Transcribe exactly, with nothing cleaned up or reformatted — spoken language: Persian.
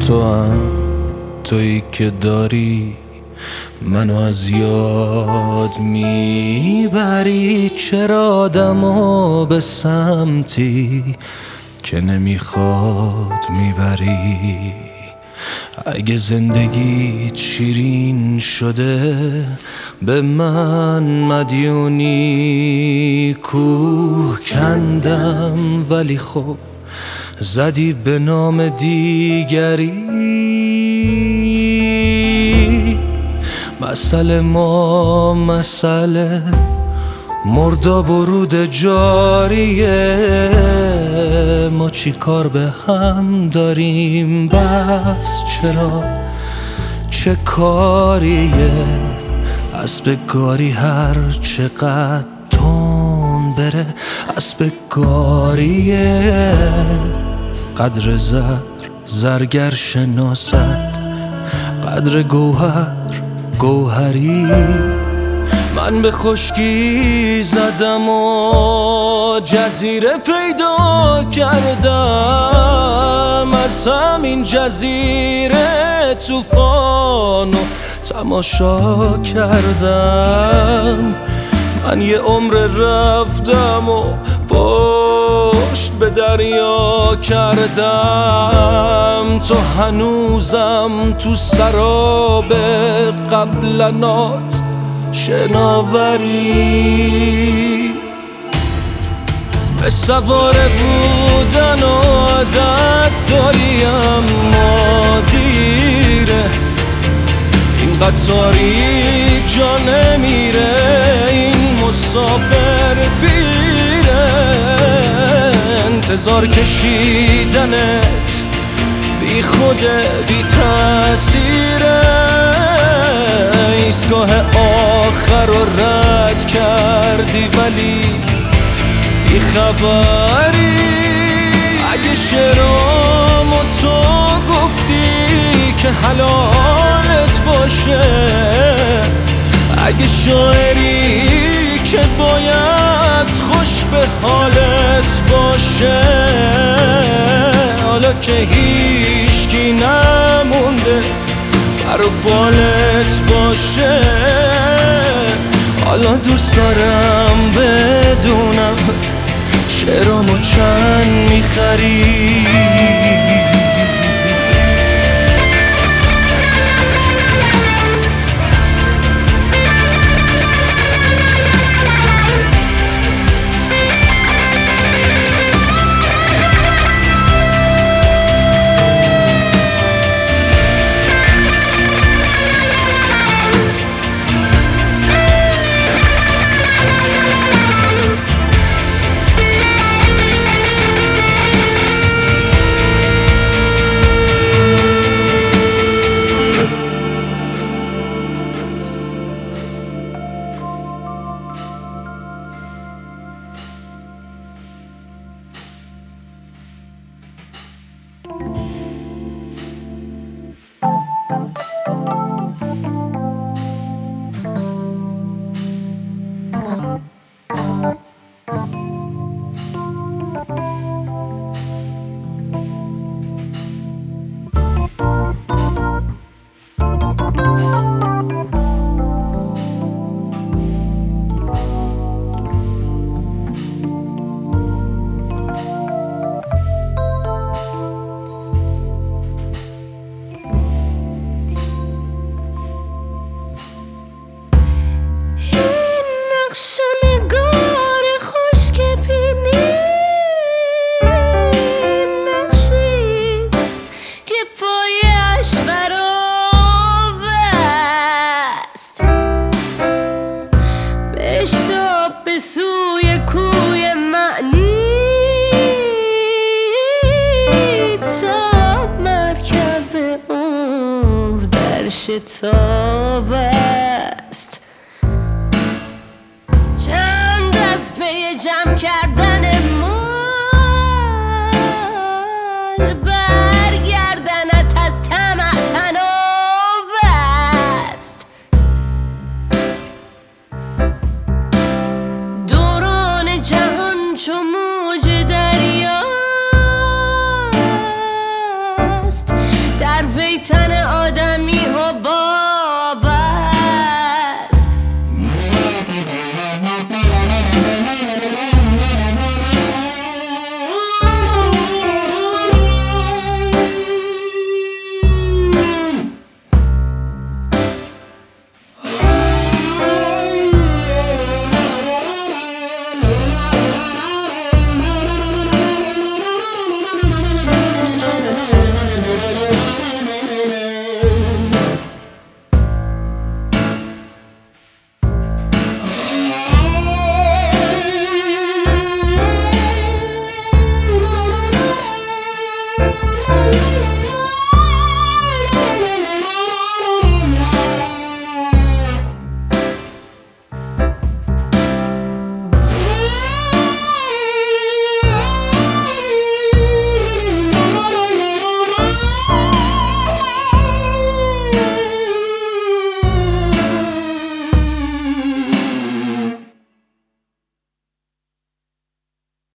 تو هم تویی که داری منو از یاد میبری. چرا آدمو به سمتی که نمیخواد میبری؟ اگه زندگیت شیرین شده به من مدیونی. کوه کندم ولی خب زدی به نام دیگری. مسئله ما مسئله مرداب و رود جاریه. ما چی کار به هم داریم؟ بس چرا چه کاریه؟ اسب گاری هر چقدر تون بره اسب گاریه. قدر زر زرگر شناست، قدر گوهر گوهری. من به خشکی زدم و جزیره پیدا کردم. از همین جزیره طوفانو تماشا کردم. من یه عمر رفتم و پشت به دریا کردم. تو هنوزم تو سراب قبلنات شناوری. به سواره بودن عادت داری اما دیره. این قطاری جا نمیره، این مسافر پیره. انتظار کشیدنت بی خود بی تأثیره. ایستگاه آخر رو رد کردی ولی بی خبری. اگه شعرامو تو گفتی که حلالت باشه، اگه شاعری که باید خوش به حالت باشه، حالا که هیچکی نمونده بر بالت باشه، حالا دوست دارم بدونم شعرامو چند میخری. به سوی کوی معنی تا مرکب عمر در شتاب است. چند از پی جمع کردن مال